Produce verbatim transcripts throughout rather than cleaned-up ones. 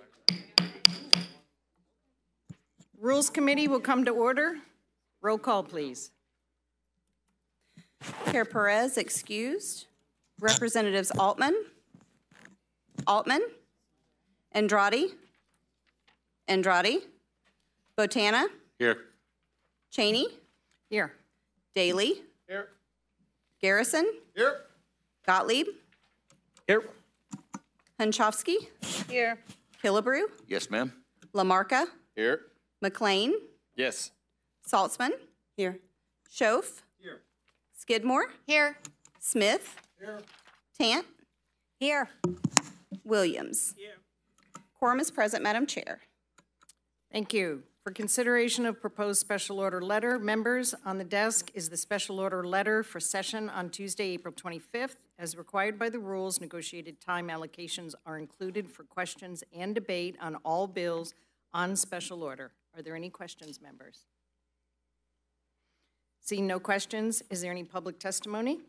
Rules Committee will come to order. Roll call, please. Chair Perez excused. Representatives Altman, Altman, Andrade, Andrade, Botana, Here. Cheney, Here. Daly, Here. Garrison, Here. Gottlieb, Here. Hunchofsky, Here. Killebrew, Yes, ma'am. Lamarca, Here. McLean, Yes. Saltzman, here, Schoaf, Here. Skidmore, Here. Smith, Here. Tant, Here. Williams. Here. Quorum is present, Madam Chair. Thank you. For consideration of proposed special order letter, members, on the desk is the special order letter for session on Tuesday, April twenty-fifth. As required by the rules, negotiated time allocations are included for questions and debate on all bills on special order. Are there any questions, members? Seeing no questions, is there any public testimony?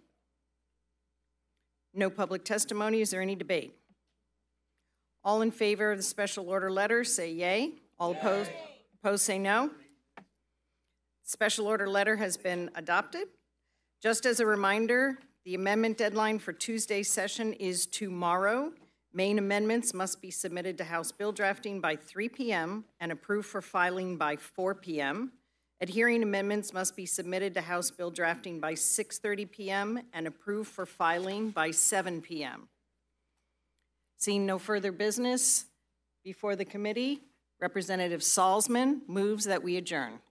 No public testimony. Is there any debate? All in favor of the special order letter, say yay. All opposed, opposed say no. Special order letter has been adopted. Just as a reminder, the amendment deadline for Tuesday's session is tomorrow. Main amendments must be submitted to House Bill Drafting by three p m and approved for filing by four p m Adhering amendments must be submitted to House Bill Drafting by six thirty p m and approved for filing by seven p m Seeing no further business before the committee, Representative Salzman moves that we adjourn.